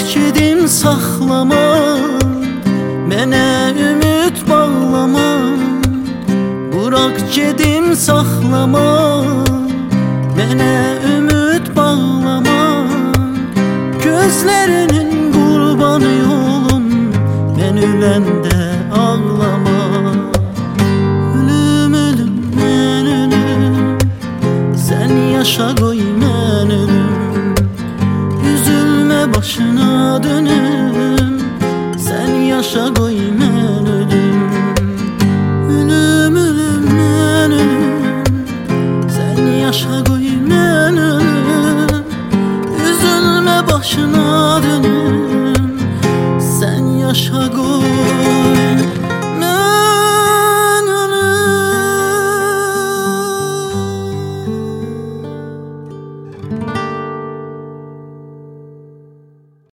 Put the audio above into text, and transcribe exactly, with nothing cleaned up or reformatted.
gedim saxlama, mənə ümid bağlama. Bırak gedim saxlama, mənə ümid bağlama. Gözlərinin qurbanı olum, mən öləndə ağlama. Ölüm, ölüm, mən ölüm, sən yaşa qoy mən ölüm. Üzülmə başına dönüm, sən yaşa qoy mən ölüm. Ölüm, ölüm, mən ölüm, sən yaşa qoy mən ölüm. Üzülmə başına dönüm, sən yaşa qoy.